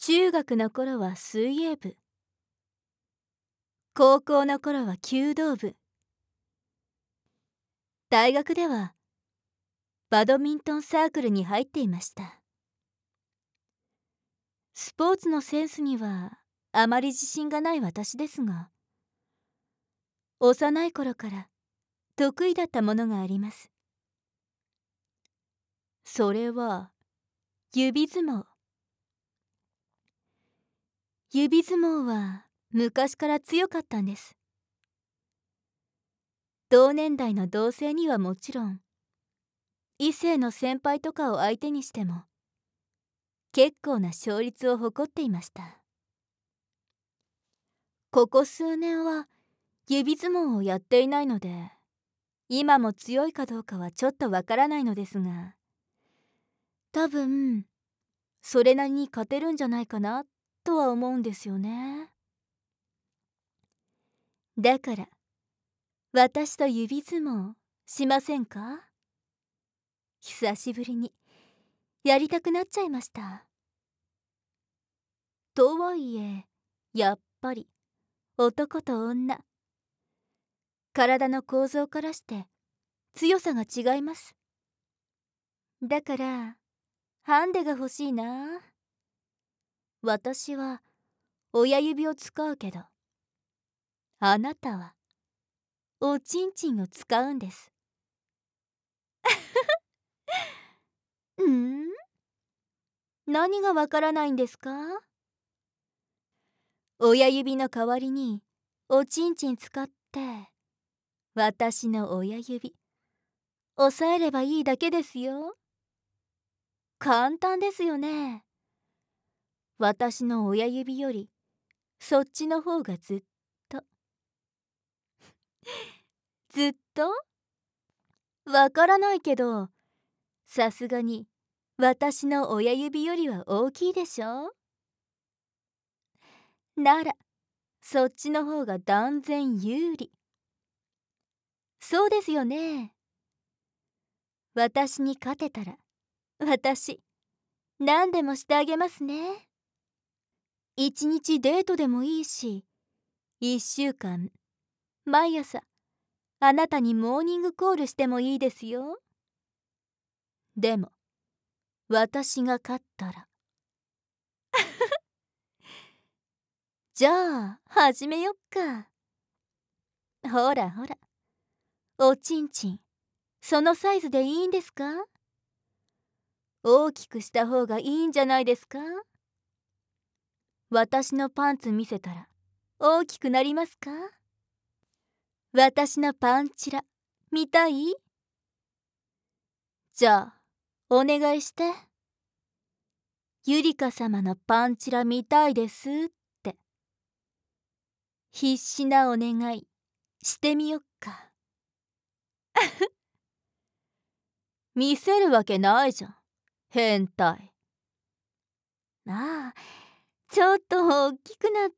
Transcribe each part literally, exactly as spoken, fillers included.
中学の頃は水泳部、高校の頃は弓道部、大学ではバドミントンサークルに入っていました。スポーツのセンスにはあまり自信がない私ですが、幼い頃から得意だったものがあります。それは指相撲。指相撲は昔から強かったんです。同年代の同性にはもちろん、異性の先輩とかを相手にしても結構な勝率を誇っていました。ここ数年は指相撲をやっていないので、今も強いかどうかはちょっとわからないのですが、多分それなりに勝てるんじゃないかなとは思うんですよね。だから私と指相撲しませんか？久しぶりにやりたくなっちゃいました。とはいえやっぱり男と女、体の構造からして強さが違います。だからハンデが欲しいな。私は親指を使うけど、あなたはおちんちんを使うんです。ん？何がわからないんですか？親指の代わりにおちんちん使って、私の親指押さえればいいだけですよ。簡単ですよね。私の親指よりそっちの方がずっとずっとわからないけど、さすがに私の親指よりは大きいでしょ。ならそっちの方が断然有利。そうですよね。私に勝てたら私何でもしてあげますね。一日デートでもいいし、一週間毎朝あなたにモーニングコールしてもいいですよ。でも私が勝ったらじゃあ始めよっか。ほらほら、おちんちんそのサイズでいいんですか？大きくした方がいいんじゃないですか？私のパンツ見せたら大きくなりますか？私のパンチラ見たい？じゃあお願いして。ゆりか様のパンチラ見たいですって必死なお願いしてみよっか。見せるわけないじゃん、変態。ああ、ちょっと大きくなった。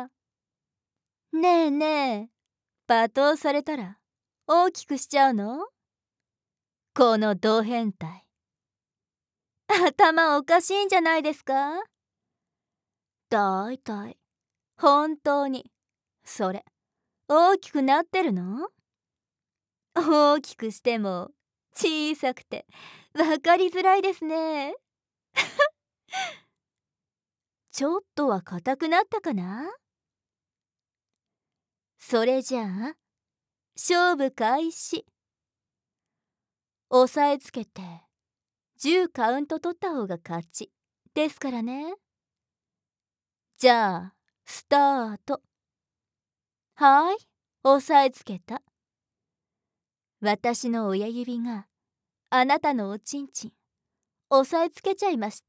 ねえねえ、罵倒されたら大きくしちゃうの？このド変態。頭おかしいんじゃないですか？だいたい本当にそれ大きくなってるの？大きくしても小さくてわかりづらいですね。ちょっとは硬くなったかな？それじゃあ勝負開始。押さえつけてじゅうカウント取った方が勝ちですからね。じゃあスタート。はい、押さえつけた。私の親指があなたのおちんちん押さえつけちゃいました。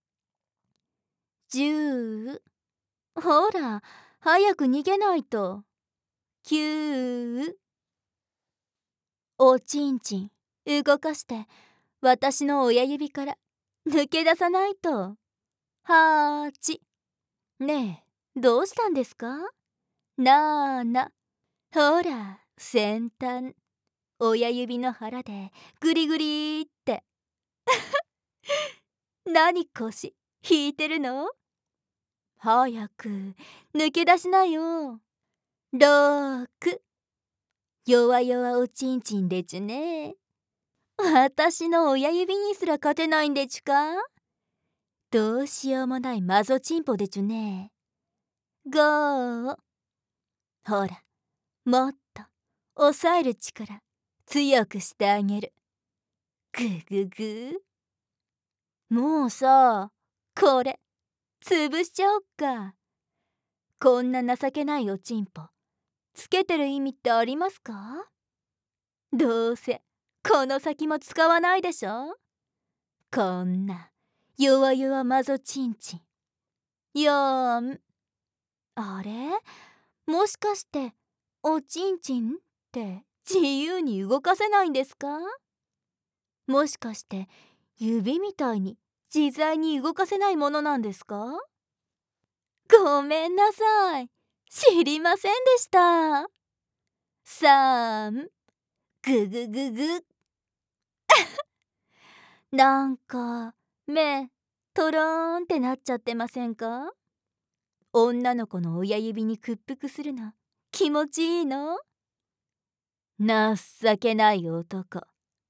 じゅう、ほら早く逃げないと。きゅう、おちんちん動かして私の親指から抜け出さないと。はち、ねえどうしたんですか？なーな、ほら先端親指の腹でグリグリって何腰引いてるの？早く抜け出しなよ。ろく。弱々おちんちんでちゅね。私の親指にすら勝てないんでちゅか？どうしようもないマゾチンポでちゅね。ご。ほら、もっと抑える力強くしてあげる。ぐぐぐ。もうさ、これ潰しちゃおっか。こんな情けないおちんぽつけてる意味ってありますか？どうせこの先も使わないでしょ。こんな弱々マゾチンチン。よーん。あれ、もしかしておちんちんって自由に動かせないんですか？もしかして指みたいに自在に動かせないものなんですか？ごめんなさい。知りませんでした。さん。ぐぐぐぐ。なんか目トローンってなっちゃってませんか？女の子の親指に屈服するの気持ちいいの？情けない男。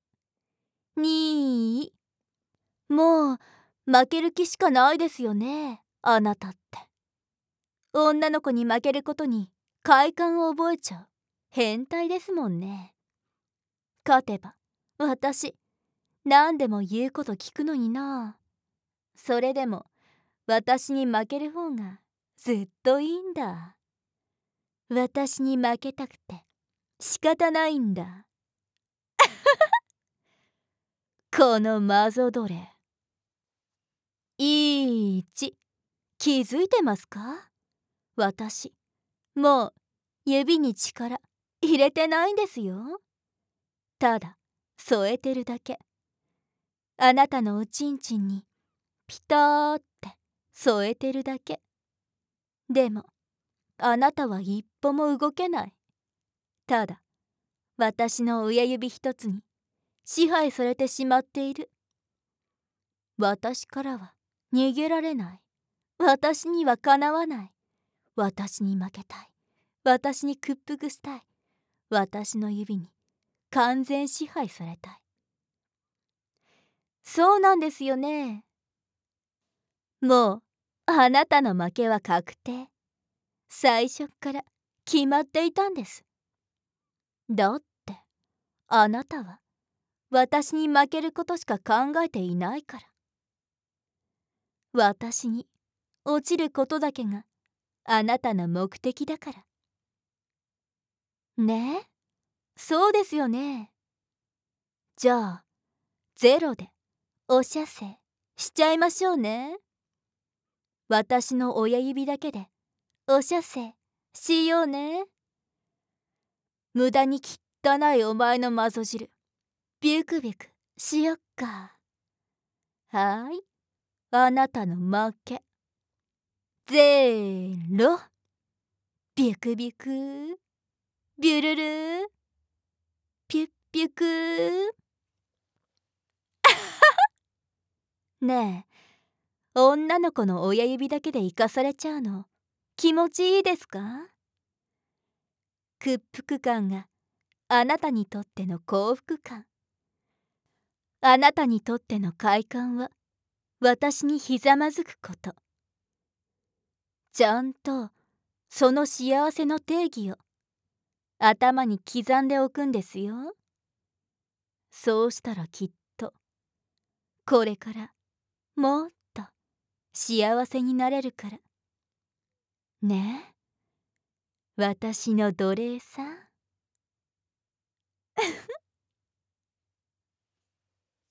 にもう負ける気しかないですよね、あなたって。女の子に負けることに快感を覚えちゃう変態ですもんね。勝てば私何でも言うこと聞くのにな。それでも私に負ける方がずっといいんだ。私に負けたくて仕方ないんだ。このマゾ奴隷。いち、気づいてますか？私もう指に力入れてないんですよ。ただ添えてるだけ。あなたのおちんちんにピターって添えてるだけ。でもあなたは一歩も動けない。ただ私の親指一つに支配されてしまっている。私からは逃げられない。私にはかなわない。私に負けたい。私に屈服したい。私の指に完全支配されたい。そうなんですよね。もうあなたの負けは確定。最初から決まっていたんです。だってあなたは私に負けることしか考えていないから。私に落ちることだけがあなたの目的だから。ねえ、そうですよね。じゃあゼロでお射精しちゃいましょうね。私の親指だけでお射精しようね。無駄に汚いお前のマゾ汁ビュクビュクしよっか。はーい、あなたの負け。ゼーロ。ビュクビュクビュルルピュッピュク。ねえ、女の子の親指だけで生かされちゃうの気持ちいいですか？屈服感があなたにとっての幸福感。あなたにとっての快感は私にひざまずくこと。ちゃんとその幸せの定義を頭に刻んでおくんですよ。そうしたらきっとこれからもっと幸せになれるから。ねえ、私の奴隷さん。